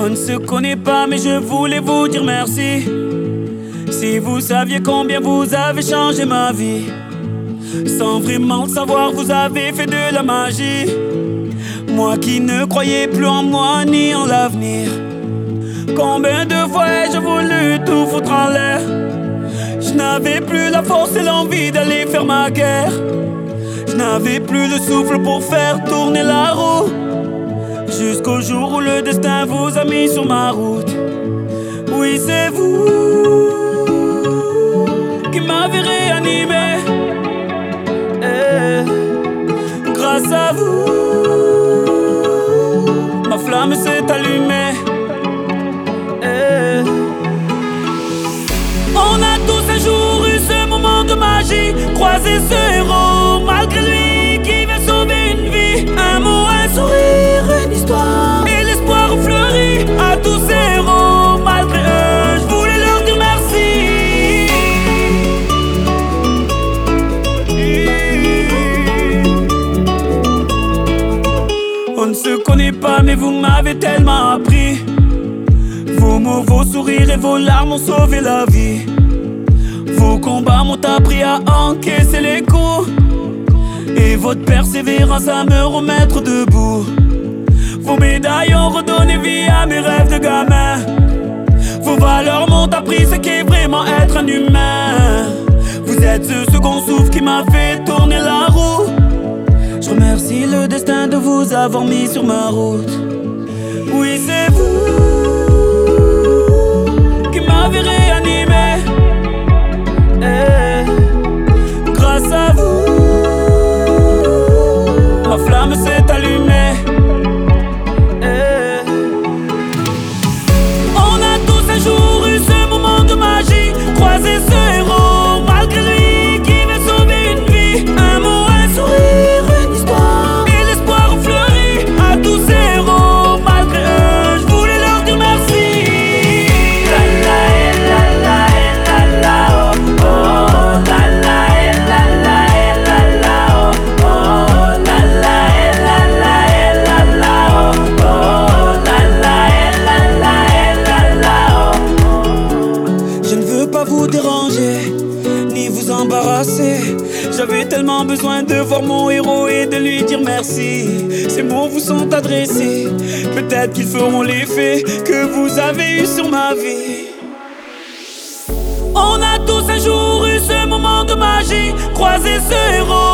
On ne se connaît pas mais je voulais vous dire merci. Si vous saviez combien vous avez changé ma vie. Sans vraiment le savoir, vous avez fait de la magie. Moi qui ne croyais plus en moi ni en l'avenir. Combien de fois ai-je voulu tout foutre en l'air. Je n'avais plus la force et l'envie d'aller faire ma guerre. Je n'avais plus le souffle pour faire tourner la roue. Jusqu'au jour où le destin vous a mis sur ma route. Oui, c'est vous qui m'avez réanimé. Grâce à vous, ma flamme s'est allumée. On a tous un jour eu ce moment de magie. Croiser ce héros malgré lui qui vient sauver une vie. Un mot, un sourire, une histoire et l'espoir fleuri. À tous ces héros malgré eux, je voulais leur dire merci. On ne se connaît pas mais vous m'avez tellement appris. Vos mots, vos sourires et vos larmes ont sauvé la vie. Vos combats m'ont appris à encaisser les coups. Et votre persévérance à me remettre debout. Vos médailles ont redonné vie à mes rêves de gamin. Vos valeurs m'ont appris ce qu'est vraiment être un humain. Vous êtes ce second souffle qui m'a fait tourner la roue. Je remercie le destin de vous avoir mis sur ma route. Oui, c'est vous qui m'avez réanimé. Grâce à vous, ma flamme s'est allumée. On a tous un jour eu ce moment de magie. Croiser ce héros malgré lui qui veut sauver une vie. Un mot, un sourire, une histoire et l'espoir fleuri. À tous ces héros malgré eux, je voulais leur dire merci. La la la la la la oh oh la la la la la la oh oh la la la la la oh oh la la la la oh. Je ne veux pas vous déranger ni vous embarrasser. J'avais tellement besoin de voir mon héros et de lui dire merci. Ces mots vous sont adressés. Peut-être qu'ils feront l'effet que vous avez eu sur ma vie. On a tous un jour eu ce moment de magie. Croiser ce héros